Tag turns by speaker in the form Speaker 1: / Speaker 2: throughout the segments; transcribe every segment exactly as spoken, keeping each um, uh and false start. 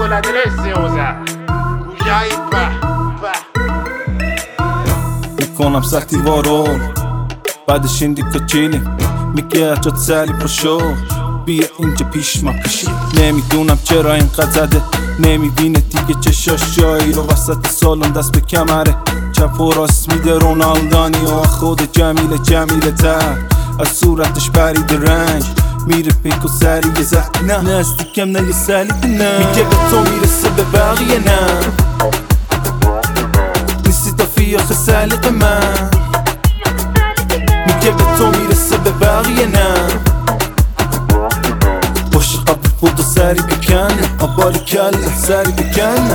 Speaker 1: l'adresse اوزه گوشایی به به
Speaker 2: میکنم سختی وارون بعدش این دیگه چیلیم میگه جات سری پاشو بیا اینجا پیش ما پیشی نمیدونم چرا اینقدر زده نمیبینه دیگه چشاش جایی رو وسط سالن دست به کمره چپ و راست میده رونالدانی و خود جمیله جمیله تر از صورتش برید رنگ میره پیک و سری یه زد نه نزدیکم نه یه سلیت نه میگه به تو میرسه به بقیه نه نیستی تا فیاخ سلیق من میگه به تو میرسه به بقیه نه باشه قبل خود و سری بکنه آباری کله سری بکنه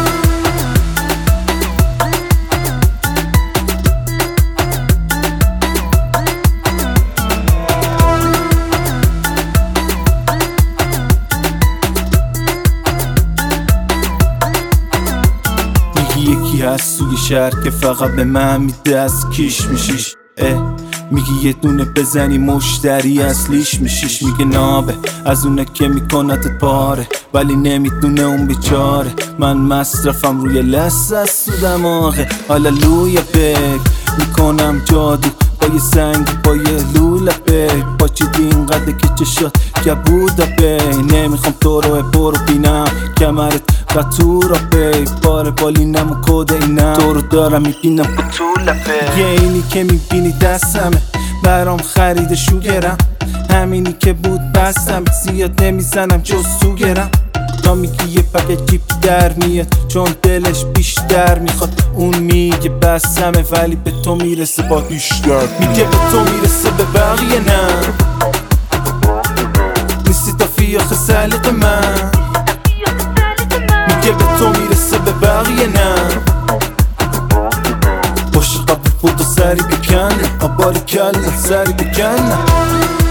Speaker 2: یکی هست توی شهر که فقط به من میده از کیش میشیش میگی یه دونه بزنی مشتری اصلیش میشیش میگه نابه از اونه که میکنتت پاره ولی نمیدونه اون بیچاره من مصرفم روی لسه از تو دماغه هاللویا بیب میکنم جادو با یه سنگ با یه لوله بیب با چی اینقدر که چشات گبودا بیب نمیخوام تو رو برو بینم کمرت قطورا بیب بار بالینم و کود اینم تو رو دارم میبینم قطوله بیب یه اینی که میبینی دستمه برام خرید شوگرم همینی که بود بستم زیاد نمیزنم جز سوگرم تا میگی یه پکت جیب در میاد چون دلش بیشتر میخواد اون میگه بستمه ولی به تو میرسه با بیشتر میگه به تو میرسه به بقیه نه نیستی تا فیاخ سلیق من میگه به تو میرسه به بقیه نه باشه قبل خود و سری بکنه آباری کله سری بکنه